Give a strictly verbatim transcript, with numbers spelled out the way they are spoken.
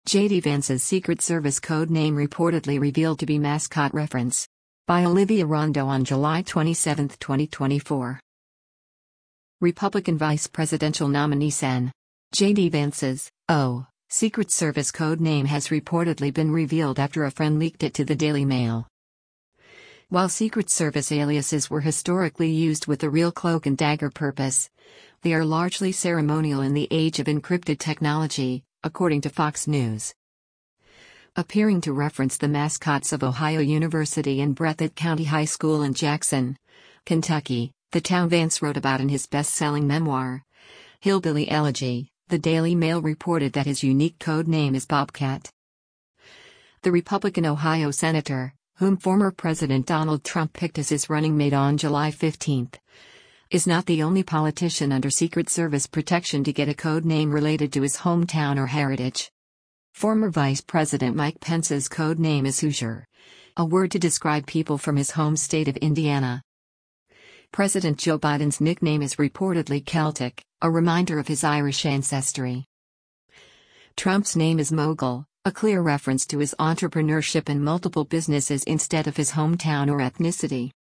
J D Vance's Secret Service code name reportedly revealed to be mascot reference. By Olivia Rondo on July twenty-seventh, twenty twenty-four. Republican vice presidential nominee Sen. J D Vance's, oh, Secret Service code name has reportedly been revealed after a friend leaked it to the Daily Mail. While Secret Service aliases were historically used with a real cloak and dagger purpose, they are largely ceremonial in the age of encrypted technology, according to Fox News. Appearing to reference the mascots of Ohio University and Breathitt County High School in Jackson, Kentucky, the town Vance wrote about in his best-selling memoir, Hillbilly Elegy, the Daily Mail reported that his unique code name is Bobcat. The Republican Ohio senator, whom former President Donald Trump picked as his running mate on July fifteenth, is not the only politician under Secret Service protection to get a code name related to his hometown or heritage. Former Vice President Mike Pence's code name is Hoosier, a word to describe people from his home state of Indiana. President Joe Biden's nickname is reportedly Celtic, a reminder of his Irish ancestry. Trump's name is Mogul, a clear reference to his entrepreneurship and multiple businesses instead of his hometown or ethnicity.